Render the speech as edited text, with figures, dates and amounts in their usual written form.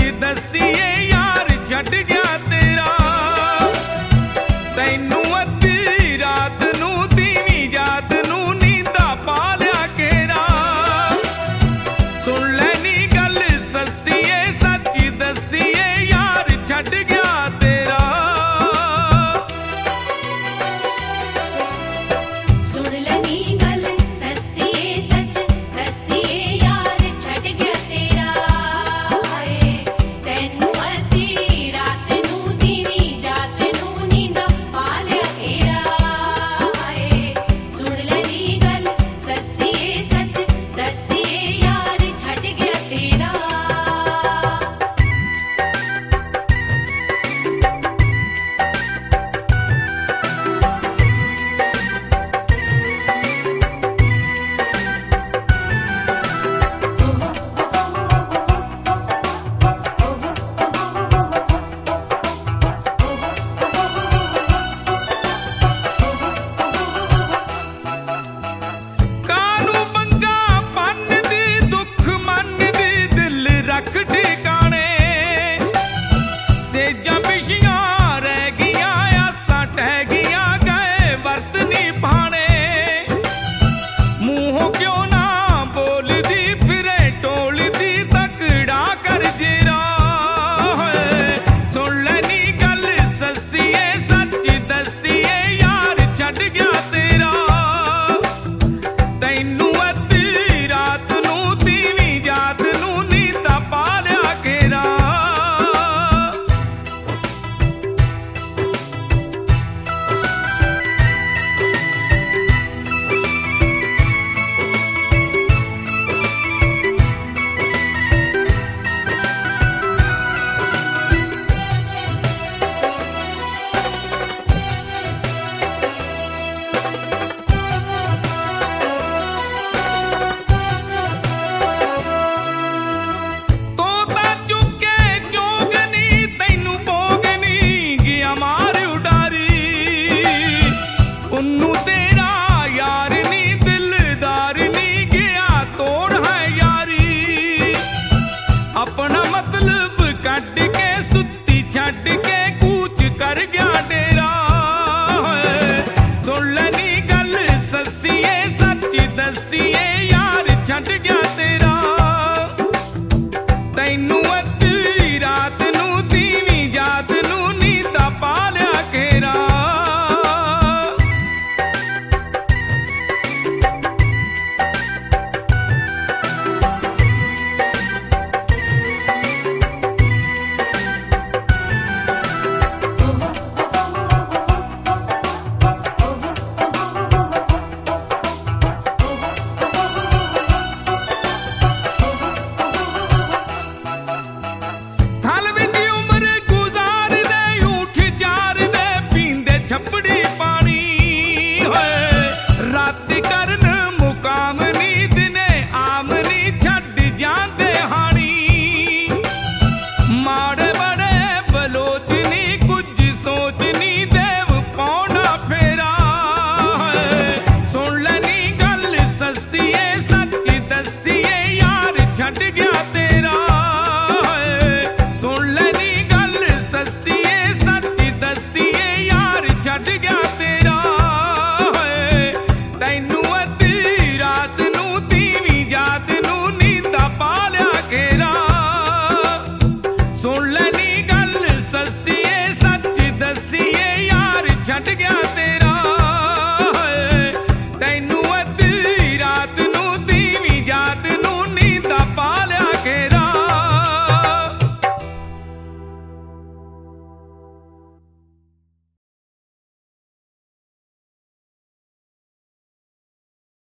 दसीए यार छड़ गया तेरा। तैनू अद्धी रात नू दीवी जात नू नींदा पा लिया केरा। सुन लैनी गल ससीए सच दसीए यार छड़ गया तेरा। सुन लैनी गल ससीए सच दसीए यार छड़ गया तेरा। तैनू अद्धी रात नू दीवी जात नू नींदा पा लिया केरा। सुन लैनी गल ससीए सच दसीए यार छड़ गया तेरा। कानू पंगा पन दी दुख मन दी दिल रख ठिकाने। सेजां पिछियां रह गियां आसां टह गियां गए वरत नहीं पाने। मूहों क्यों ना बोलदी फिरे टोलदी तकड़ा कर जेरा। सुन लैनी गल ससीए सच दसीए यार छड़ गया तेरा। तैनू अद्धी रात नू दीवी जात नू नींदा पा लिया केरा। तोता चुके जोगनी तैनू बोगनी गया मार उडारी। उन्नू तेरा यार नी दिलदार नी गया तोड़ है यारी। अपना मतलब कट के सुत्ती छड़ के कूच कर गया डेरा। सुन लैनी गल ससीए सच दसीए यार छड़ गया तेरा। तैनू अद्धी रात नू दीवी जात नू नींदा पा लिया केरा। थल विच उम्र गुजार दे ऊठ जार दे पींदे छपड़ी पानी। रात करन मुकाम नी दिने आम नी छड़ जांदे हानी। माड़े बड़े बलोच नी कुछ सोच नी देव पौना फेरा। सुन लैनी गल ससीए सच दसीए यार छड़ गया